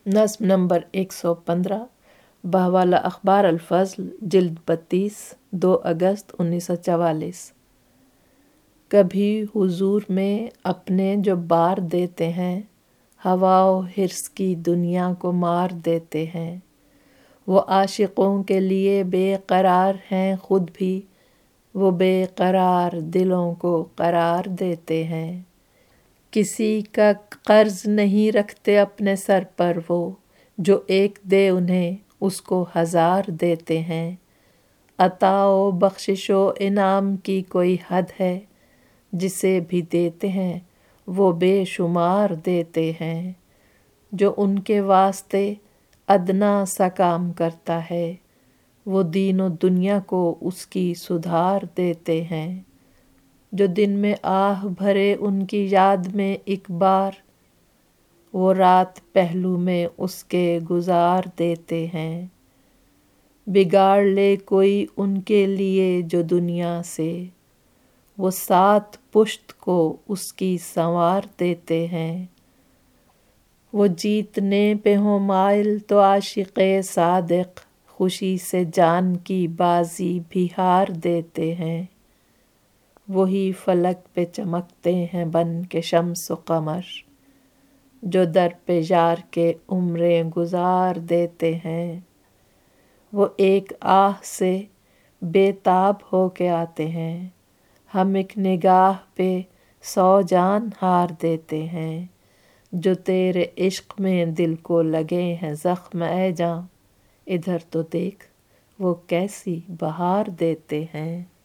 نظم نمبر 115 بحوالہ اخبار الفضل جلد 32 2 اگست 1944۔ کبھی حضور میں اپنے جو بار دیتے ہیں، ہوا و حرص کی دنیا کو مار دیتے ہیں۔ وہ عاشقوں کے لیے بے قرار ہیں خود بھی، وہ بے قرار دلوں کو قرار دیتے ہیں۔ کسی کا قرض نہیں رکھتے اپنے سر پر وہ، جو ایک دے انہیں اس کو 1000 دیتے ہیں۔ عطا و بخشش و انعام کی کوئی حد ہے، جسے بھی دیتے ہیں وہ بے شمار دیتے ہیں۔ جو ان کے واسطے ادنا سا کام کرتا ہے، وہ دین و دنیا کو اس کی سدھار دیتے ہیں۔ جو دن میں آہ بھرے ان کی یاد میں ایک بار، وہ رات پہلو میں اس کے گزار دیتے ہیں۔ بگاڑ لے کوئی ان کے لیے جو دنیا سے، وہ 7 پشت کو اس کی سنوار دیتے ہیں۔ وہ جیتنے پہ ہوں مائل تو عاشق صادق، خوشی سے جان کی بازی بھی ہار دیتے ہیں۔ وہی فلک پہ چمکتے ہیں بن کے شمس و قمر، جو در پہ یار کے عمریں گزار دیتے ہیں۔ وہ ایک آہ سے بے تاب ہو کے آتے ہیں، ہم ایک نگاہ پہ 100 جان ہار دیتے ہیں۔ جو تیرے عشق میں دل کو لگے ہیں زخم اے جاں، ادھر تو دیکھ وہ کیسی بہار دیتے ہیں۔